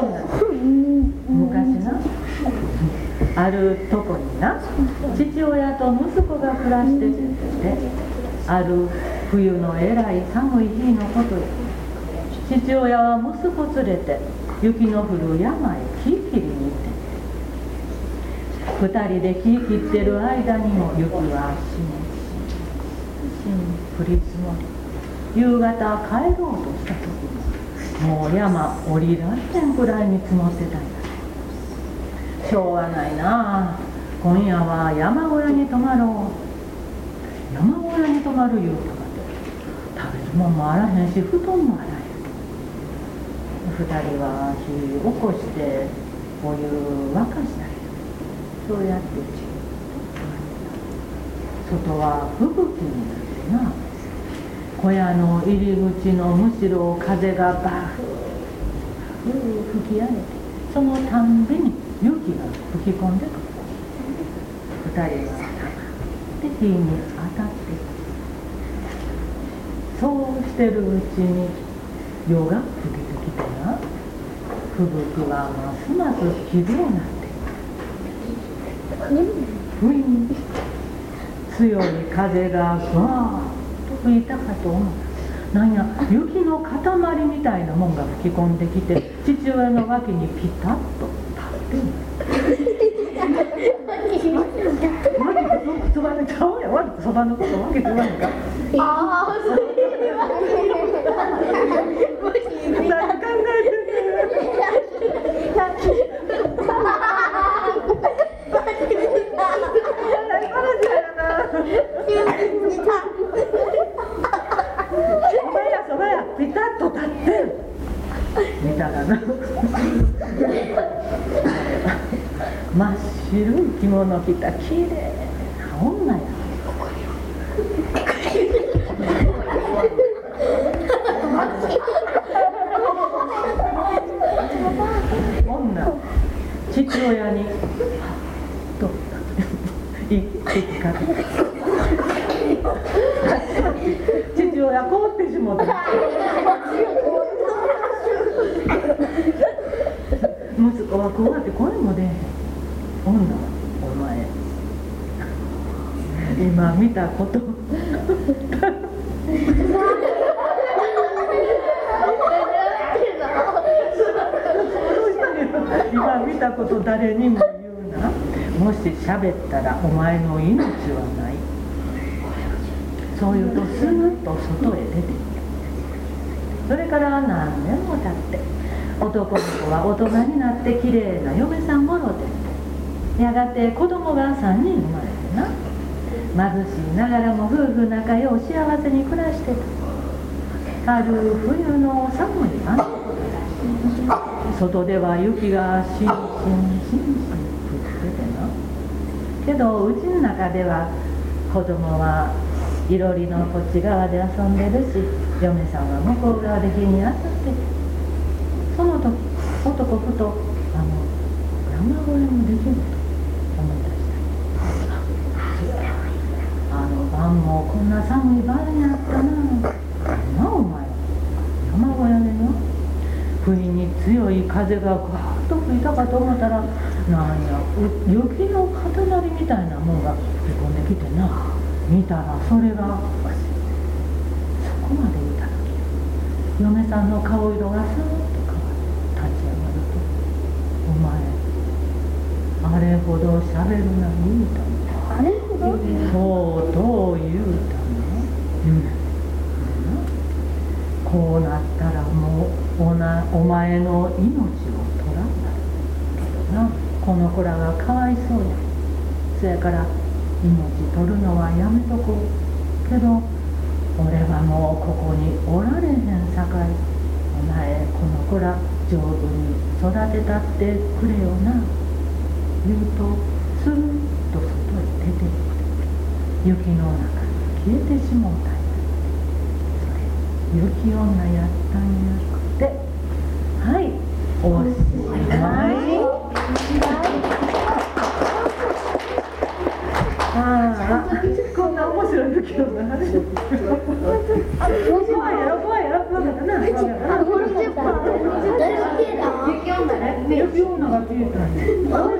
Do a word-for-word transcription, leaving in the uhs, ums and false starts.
んな昔な、あるとこにな、父親と息子が暮らしてて、ある冬のえらい寒い日のことで、父親は息子連れて雪の降る山へ木切りに行って、二人で木切ってる間にも雪はしんしんしん降り積もり、夕方帰ろうとした時にもう山降りられへんくらいに積もってたんだ。しょうがないなあ、今夜は山小屋に泊まろう。山小屋に泊まる言うたかて、食べるもんもあらへんし布団もあらへん。二人は火起こしてお湯沸かしたり、そうやって外は吹雪になってな、小屋の入り口のむしろ風がバフー吹き荒れて、そのたんびに雪が吹き込んでくる。二人は黙って火に当たって、そうしてるうちに夜が吹けてきてな、吹雪はますますひどうなって、ふいん強い風がわーっと吹いたかと思う。なんや雪の塊みたいなもんが吹き込んできて、父親の脇にピタッと立ってんの。そばのちゃうやん、そばのことわけつばんか。ああ、そういうわけ。何考えてるそばやそばや、ピタッと立ってる見たかな。真っ白い着物着たきれいな女や。女、父親にと言ってきかけて、父親凍ってしもうた。息子は怖って声も出へん。女はお前今見たこと今見たこと誰にも言うな。もし喋ったらお前の命はない。そう言うとスーッと外へ出ていく。それから何年も経って、男の子は大人になってきれいな嫁さんもろて、やがて子供がさんにん生まれてな、貧しいながらも夫婦仲良う幸せに暮らしてた。ある冬の寒い晩のことだ。外では雪がしんしんしんしん降っててな、けどうちの中では子供はいろりのこっち側で遊んでるし、嫁さんは向こう側で火に当たってて、その時男ふとあの山小屋の出来事思い出した。あの晩もこんな寒い晩やったな。なお前山小屋でな、不意に強い風がガーッと吹いたかと思ったら、なんや雪の塊みたいなもんが吹き込んできてな、見たらそれがそこまで見た時、嫁さんの顔色がスーッと変わって立ち上がると、お前あれほど喋るな言うたの。あれほどそうと言うたの。うんこうなったらもう お, なお前の命を取らんだけどな、この子らがかわいそうや。そやから命取るのはやめとこうけど、俺はもうここにおられへんさかい、お前この子ら丈夫に育てたってくれよな言うと、スーッと外へ出ていく。雪の中に消えてしもうたんや。雪女やったんやって。はい、おしまい。ああ、こんな面白い雪女初めて。怖いやろ怖いやろ、分かったな。 指女が消えたんです。